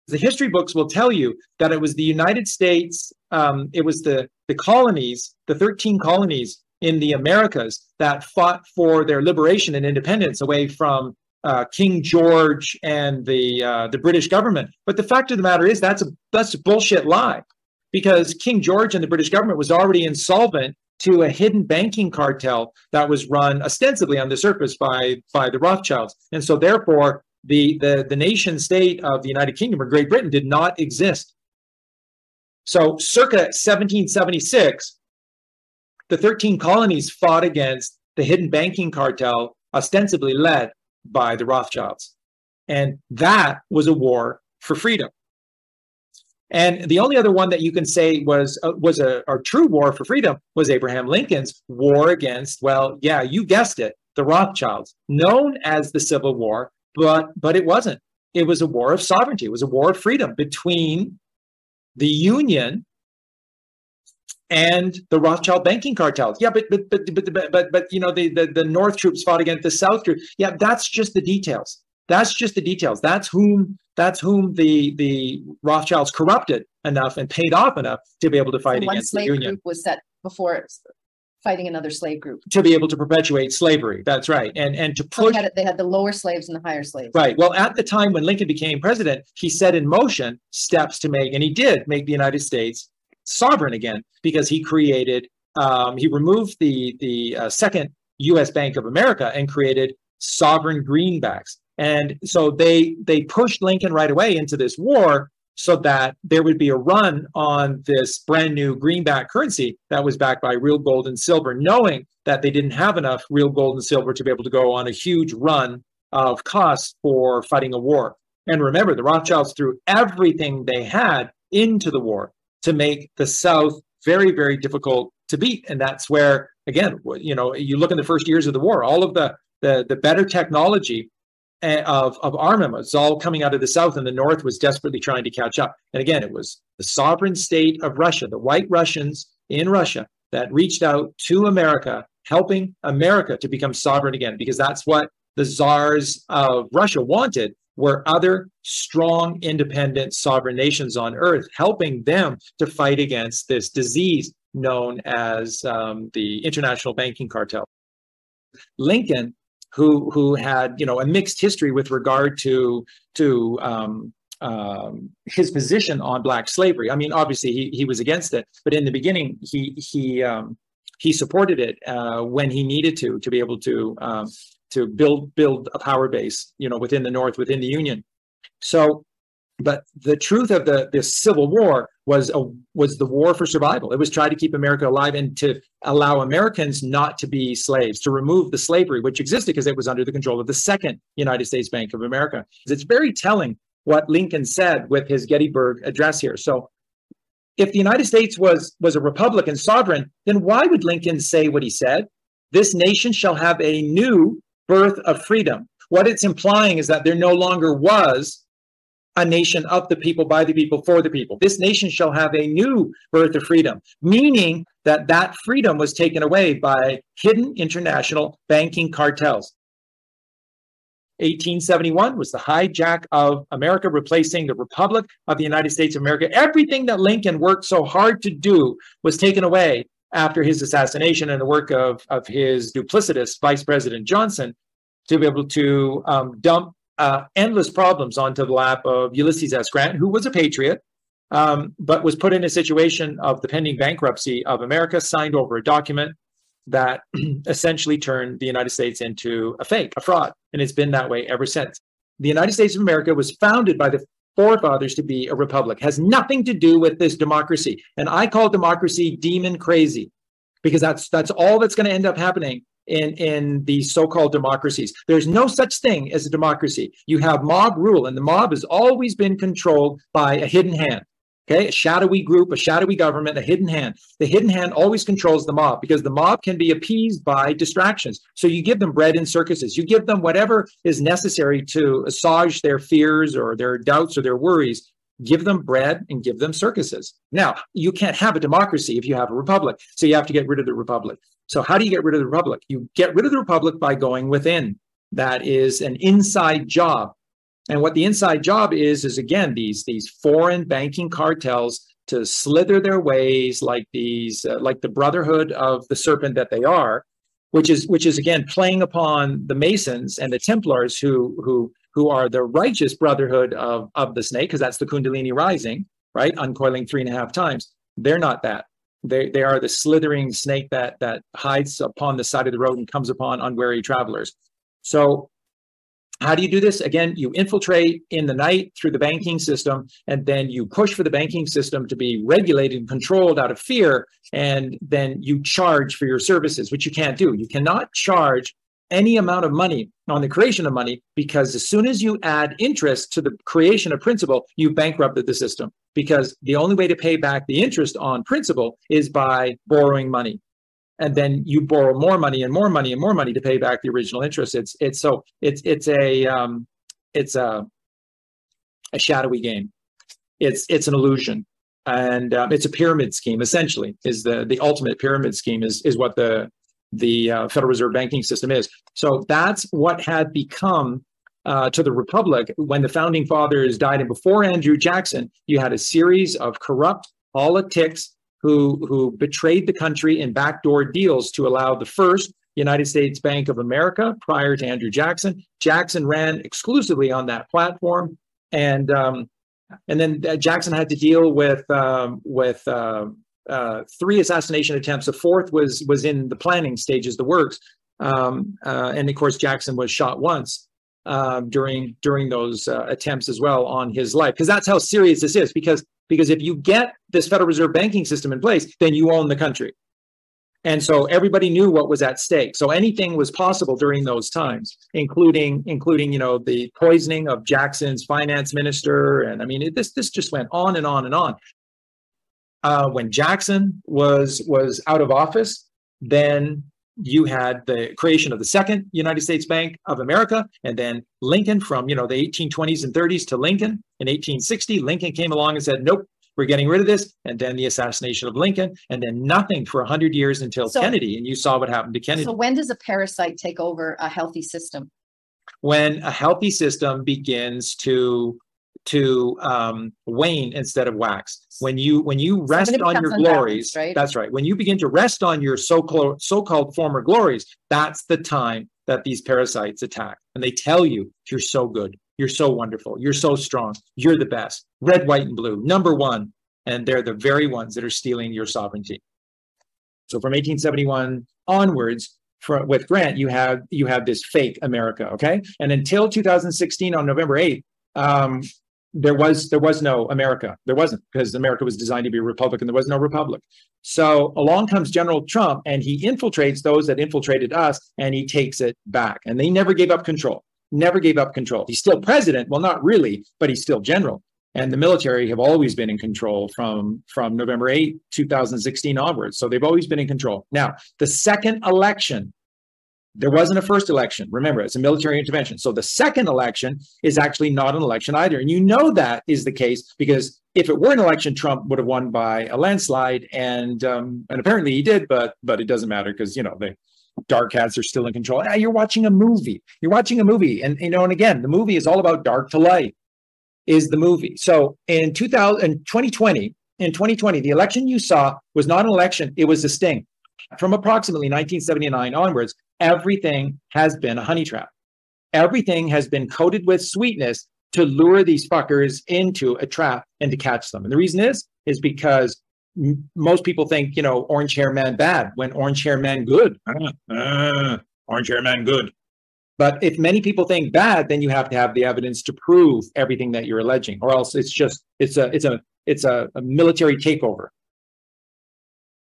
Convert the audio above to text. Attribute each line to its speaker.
Speaker 1: the history books will tell you that it was the United States, it was the colonies, the 13 colonies in the Americas that fought for their liberation and independence away from King George and the British government. But the fact of the matter is that's a bullshit lie, because King George and the British government was already insolvent to a hidden banking cartel that was run ostensibly on the surface by the Rothschilds. And so therefore, the nation state of the United Kingdom or Great Britain did not exist. So circa 1776, the 13 colonies fought against the hidden banking cartel ostensibly led by the Rothschilds. And that was a war for freedom. And the only other one that you can say was a true war for freedom was Abraham Lincoln's war against, well, yeah, you guessed it, the Rothschilds, known as the Civil War, but it wasn't. It was a war of sovereignty. It was a war of freedom between the Union and the Rothschild banking cartels. Yeah, but you know, the North troops fought against the South troops. Yeah, that's just the details. That's just the details. That's whom the Rothschilds corrupted enough and paid off enough to be able to fight against the Union. One slave
Speaker 2: group was set before fighting another slave group
Speaker 1: to be able to perpetuate slavery. That's right, and to push.
Speaker 2: So they had the lower slaves and the higher slaves.
Speaker 1: Right. Well, at the time when Lincoln became president, he set in motion steps to make, and he did make the United States sovereign again, because he created, he removed the second U.S. Bank of America and created sovereign greenbacks. And so they pushed Lincoln right away into this war so that there would be a run on this brand new greenback currency that was backed by real gold and silver, knowing that they didn't have enough real gold and silver to be able to go on a huge run of costs for fighting a war. And remember, the Rothschilds threw everything they had into the war to make the South very, very difficult to beat. And that's where, again, you know, you look in the first years of the war, all of the better technology of armaments all coming out of the South, and the North was desperately trying to catch up. And again, it was the sovereign state of Russia, the White Russians in Russia, that reached out to America, helping America to become sovereign again, because that's what the czars of Russia wanted, were other strong, independent, sovereign nations on earth, helping them to fight against this disease known as the international banking cartel. Lincoln, who had, you know, a mixed history with regard to his position on black slavery. I mean, obviously he was against it, but in the beginning he supported it when he needed to be able to build a power base, you know, within the North, within the Union. So, but the truth of this Civil War was the war for survival. It was trying to keep America alive and to allow Americans not to be slaves, to remove the slavery which existed because it was under the control of the second United States Bank of America. It's very telling what Lincoln said with his Gettysburg Address here. So if the United States was a republic and sovereign, then why would Lincoln say what he said? This nation shall have a new birth of freedom. What it's implying is that there no longer was a nation of the people, by the people, for the people. This nation shall have a new birth of freedom, meaning that freedom was taken away by hidden international banking cartels. 1871 was the hijack of America, replacing the Republic of the United States of America. Everything that Lincoln worked so hard to do was taken away after his assassination and the work of his duplicitous Vice President Johnson to be able to dump endless problems onto the lap of Ulysses S. Grant, who was a patriot, but was put in a situation of the pending bankruptcy of America, signed over a document that essentially turned the United States into a fake, a fraud. And it's been that way ever since. The United States of America was founded by the forefathers to be a republic, has nothing to do with this democracy. And I call democracy demon crazy, because that's all that's going to end up happening in these so-called democracies. There's no such thing as a democracy. You have mob rule, and the mob has always been controlled by a hidden hand. Okay, a shadowy group, a shadowy government, a hidden hand. The hidden hand always controls the mob, because the mob can be appeased by distractions. So you give them bread and circuses. You give them whatever is necessary to assuage their fears or their doubts or their worries. Give them bread and give them circuses. Now, you can't have a democracy if you have a republic. So you have to get rid of the republic. So how do you get rid of the republic? You get rid of the republic by going within. That is an inside job. And what the inside job is again, these foreign banking cartels to slither their ways like these, like the brotherhood of the serpent that they are, which is again playing upon the Masons and the Templars who are the righteous brotherhood of the snake, because that's the Kundalini rising, right? Uncoiling 3.5 times. They're not that. They are the slithering snake that hides upon the side of the road and comes upon unwary travelers. So how do you do this? Again, you infiltrate in the night through the banking system, and then you push for the banking system to be regulated and controlled out of fear, and then you charge for your services, which you can't do. You cannot charge any amount of money on the creation of money, because as soon as you add interest to the creation of principal, you bankrupted the system, because the only way to pay back the interest on principal is by borrowing money. And then you borrow more money and more money and more money to pay back the original interest. It's a shadowy game. It's an illusion, and it's a pyramid scheme. Essentially, is the ultimate pyramid scheme is what the Federal Reserve banking system is. So that's what had become to the Republic when the founding fathers died. And before Andrew Jackson, you had a series of corrupt politics who betrayed the country in backdoor deals to allow the first United States Bank of America prior to Andrew Jackson. Jackson ran exclusively on that platform, and then Jackson had to deal with 3 assassination attempts. The 4th was in the planning stages, the works, and of course Jackson was shot once during those attempts as well on his life, because that's how serious this is. Because if you get this Federal Reserve banking system in place, then you own the country. And so everybody knew what was at stake. So anything was possible during those times, including the poisoning of Jackson's finance minister. And I mean, this just went on and on and on. When Jackson was out of office, then you had the creation of the second United States Bank of America, and then Lincoln from, the 1820s and 30s to Lincoln. In 1860, Lincoln came along and said, nope, we're getting rid of this. And then the assassination of Lincoln, and then nothing for 100 years until Kennedy. And you saw what happened to Kennedy.
Speaker 2: So when does a parasite take over a healthy system?
Speaker 1: When a healthy system begins to wane instead of wax. When you rest on your glories,
Speaker 2: right?
Speaker 1: That's right. When you begin to rest on your so-called former glories, that's the time that these parasites attack. And they tell you, you're so good, you're so wonderful, you're so strong, you're the best, red, white, and blue, number one. And they're the very ones that are stealing your sovereignty. So from 1871 onwards, with Grant, you have this fake America, okay? And until 2016 on November 8th, there was no America. There wasn't, because America was designed to be a republic, and there was no republic. So along comes General Trump, and he infiltrates those that infiltrated us, and he takes it back. And they never gave up control. Never gave up control. He's still president. Well, not really, but he's still general. And the military have always been in control from November 8, 2016 onwards. So they've always been in control. Now, the second election, there wasn't a first election. Remember, it's a military intervention. So the second election is actually not an election either. And you know that is the case, because if it were an election, Trump would have won by a landslide. And apparently he did, but it doesn't matter, because, the dark hats are still in control. You're watching a movie. You're watching a movie. And again, the movie is all about dark to light, is the movie. So in 2020, the election you saw was not an election. It was a sting. From approximately 1979 onwards, everything has been a honey trap. Everything has been coated with sweetness to lure these fuckers into a trap and to catch them. And the reason is because most people think, orange hair man bad, when orange hair man good. Orange hair man good. But if many people think bad, then you have to have the evidence to prove everything that you're alleging, or else it's a military takeover.